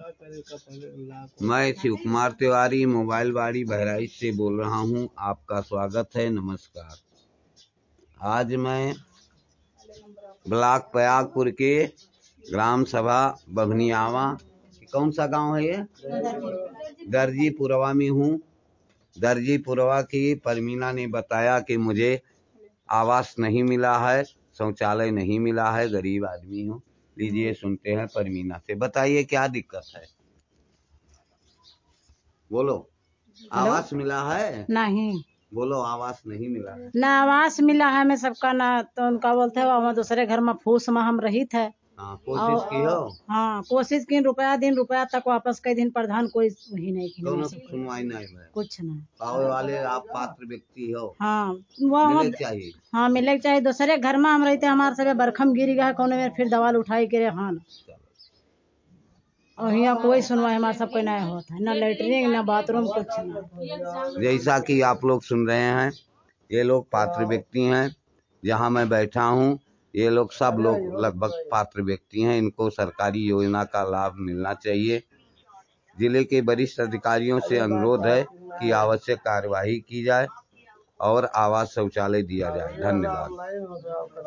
मैं शिव कुमार तिवारी मोबाइल बाड़ी बहराइच से बोल रहा हूं। आपका स्वागत है। नमस्कार। आज मैं ब्लॉक पयागपुर के ग्राम सभा बभनियावा, कौन सा गांव है ये, दर्जीपुरवा में हूँ। दर्जीपुरवा की परमीना ने बताया कि मुझे आवास नहीं मिला है, शौचालय नहीं मिला है, गरीब आदमी हूँ। लीजिए सुनते हैं परमीना से। बताइए क्या दिक्कत है, बोलो। आवास मिला है? नहीं। बोलो, आवास नहीं मिला है? ना आवास मिला है, मैं सबका ना तो उनका बोलते हैं वहाँ दूसरे घर में फूस में हम रही थे। कोशिश की हो? हाँ कोशिश की, रुपया तक वापस कई दिन प्रधान कोई वही नहीं की, सुनवाई नहीं है, कुछ नहीं। पावे वाले आप पात्र व्यक्ति हो। हाँ वो मिले चाहिए। हाँ मिले चाहिए। दूसरे घर में हम रहते, हमारे सब बरखम गिर गया कौन में, फिर दवाल उठाई के हाँ। और यहाँ कोई सुनवाई हमारे सब कोई नहीं होता है, ना लैट्रिन ना बाथरूम, कुछ नहीं। जैसा कि आप लोग सुन रहे हैं, ये लोग पात्र व्यक्ति हैं। जहाँ मैं बैठा हूँ, ये लोग सब लोग लगभग पात्र व्यक्ति हैं। इनको सरकारी योजना का लाभ मिलना चाहिए। जिले के वरिष्ठ अधिकारियों से अनुरोध है कि आवश्यक कार्यवाही की जाए और आवास शौचालय दिया जाए। धन्यवाद।